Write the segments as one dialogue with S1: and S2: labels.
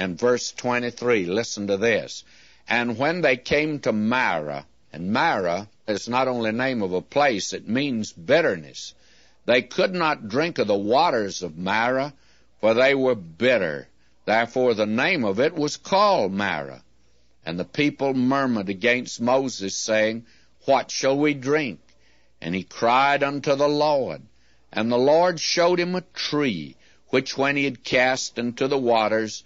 S1: And verse 23, listen to this. And when they came to Marah, and Marah is not only the name of a place, it means bitterness. They could not drink of the waters of Marah, for they were bitter. Therefore the name of it was called Marah. And the people murmured against Moses, saying, What shall we drink? And he cried unto the Lord. And the Lord showed him a tree, which when he had cast into the waters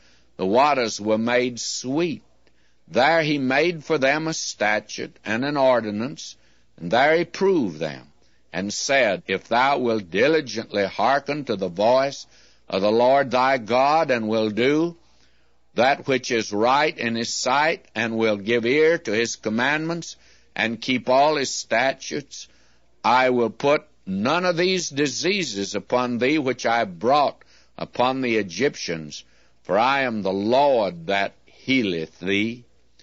S1: were made sweet. There he made for them a statute and an ordinance, and there he proved them, and said, If thou wilt diligently hearken to the voice of the Lord thy God, and will do that which is right in his sight, and will give ear to his commandments, and keep all his statutes, I will put none of these diseases upon thee which I brought upon the Egyptians, for I am the Lord that healeth thee.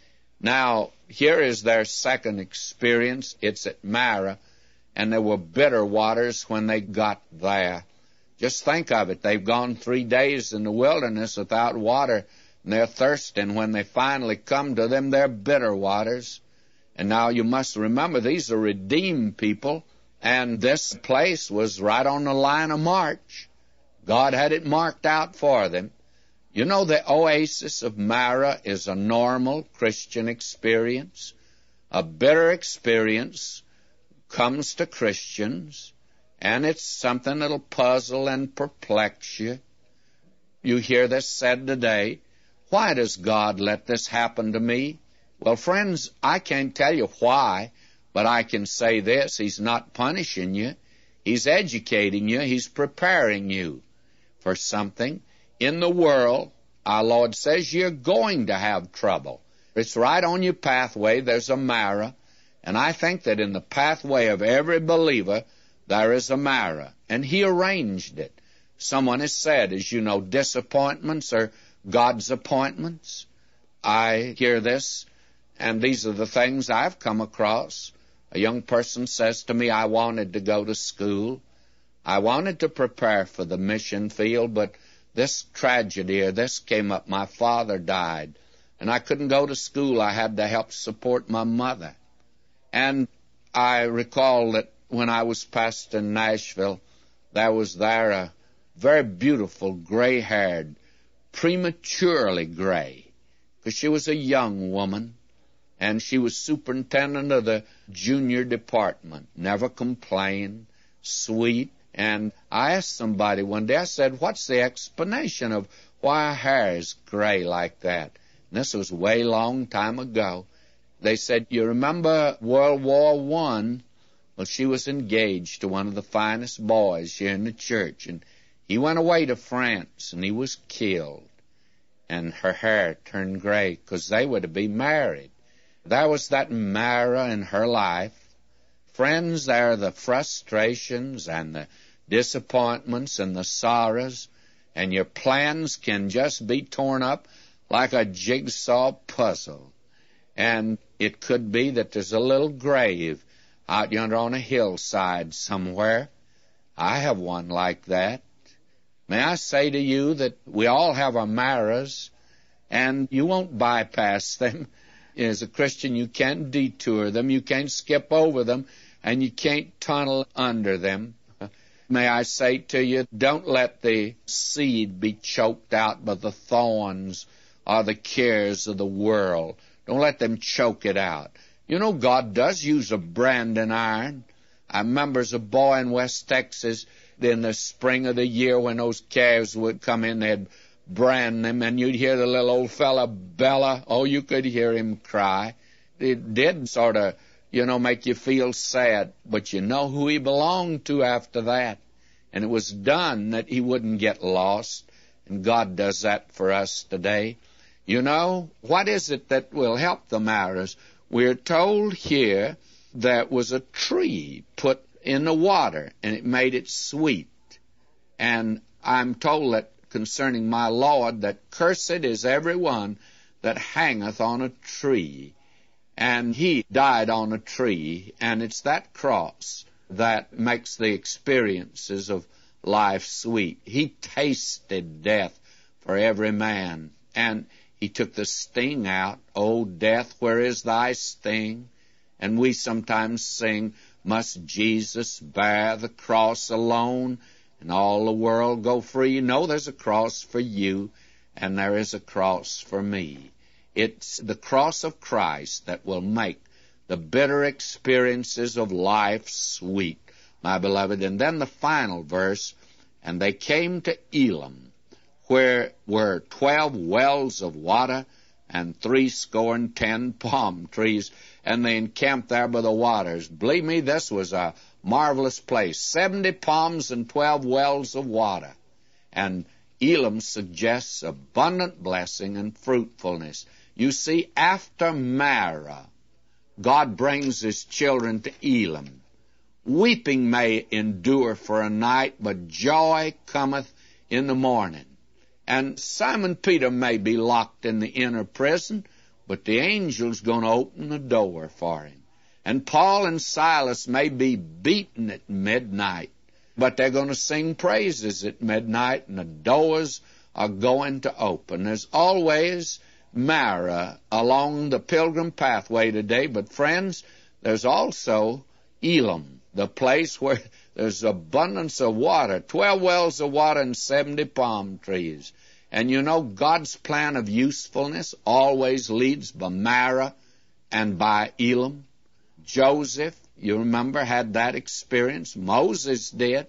S1: Now, here is their second experience. It's at Marah, and there were bitter waters when they got there. Just think of it. They've gone 3 days in the wilderness without water, and they're thirsting. When they finally come to them, they're bitter waters. And now you must remember, these are redeemed people, and this place was right on the line of march. God had it marked out for them. You know, the oasis of Marah is a normal Christian experience. A bitter experience comes to Christians, and it's something that'll puzzle and perplex you. You hear this said today, why does God let this happen to me? Well, friends, I can't tell you why, but I can say this, He's not punishing you. He's educating you. He's preparing you for something. In the world, our Lord says you're going to have trouble. It's right on your pathway. There's a Marah. And I think that in the pathway of every believer, there is a Marah. And He arranged it. Someone has said, as you know, disappointments are God's appointments. I hear this, and these are the things I've come across. A young person says to me, I wanted to go to school. I wanted to prepare for the mission field, but this tragedy or this came up. My father died, and I couldn't go to school. I had to help support my mother. And I recall that when I was pastor in Nashville, there was a very beautiful, gray-haired, prematurely gray, because she was a young woman, and she was superintendent of the junior department, never complained, sweet. And I asked somebody one day, I said, what's the explanation of why her hair is gray like that? And this was way long time ago. They said, you remember World War I? Well, she was engaged to one of the finest boys here in the church, and he went away to France, and he was killed. And her hair turned gray because they were to be married. There was that Marah in her life. Friends, there are the frustrations and the disappointments and the sorrows, and your plans can just be torn up like a jigsaw puzzle. And it could be that there's a little grave out yonder on a hillside somewhere. I have one like that. May I say to you that we all have our Marahs, and you won't bypass them. As a Christian, you can't detour them, you can't skip over them, and you can't tunnel under them. May I say to you, don't let the seed be choked out by the thorns or the cares of the world. Don't let them choke it out. You know, God does use a branding iron. I remember as a boy in West Texas, in the spring of the year when those calves would come in, they'd brand them, and you'd hear the little old fella bella. Oh, you could hear him cry. It did sort of, make you feel sad, but you know who he belonged to after that. And it was done that he wouldn't get lost, and God does that for us today. You know, what is it that will help the Marahs? We're told here there was a tree put in the water, and it made it sweet. And I'm told that concerning my Lord, that cursed is every one that hangeth on a tree. And he died on a tree, and it's that cross that makes the experiences of life sweet. He tasted death for every man. and he took the sting out. O death, where is thy sting? And we sometimes sing, must Jesus bear the cross alone, and all the world go free? No, there's a cross for you, and there is a cross for me. It's the cross of Christ that will make the bitter experiences of life sweet, my beloved. And then the final verse, and they came to Elim, where were 12 wells of water, and 70 palm trees, and they encamped there by the waters. Believe me, this was a marvelous place. 70 palms and 12 wells of water. And Elim suggests abundant blessing and fruitfulness. You see, after Marah, God brings his children to Elim. Weeping may endure for a night, but joy cometh in the morning. And Simon Peter may be locked in the inner prison, but the angel's going to open the door for him. And Paul and Silas may be beaten at midnight, but they're going to sing praises at midnight, and the doors are going to open. There's always Marah along the pilgrim pathway today, but friends, there's also Elim, the place where there's abundance of water, 12 wells of water and 70 palm trees. And you know, God's plan of usefulness always leads by Marah and by Elim. Joseph, you remember, had that experience. Moses did.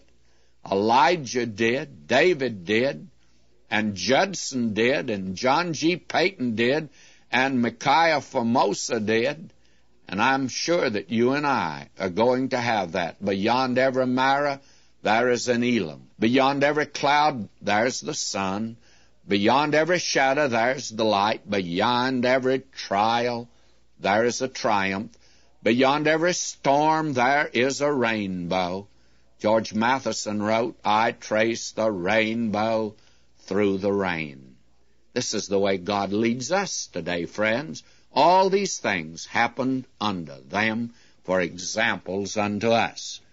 S1: Elijah did. David did. And Judson did. And John G. Payton did. And Micaiah Formosa did. And I'm sure that you and I are going to have that. Beyond every Marah, there is an Elim. Beyond every cloud, there's the sun. Beyond every shadow, there's the light. Beyond every trial, there is a triumph. Beyond every storm, there is a rainbow. George Matheson wrote, I trace the rainbow through the rain. This is the way God leads us today, friends. All these things happened unto them for examples unto us.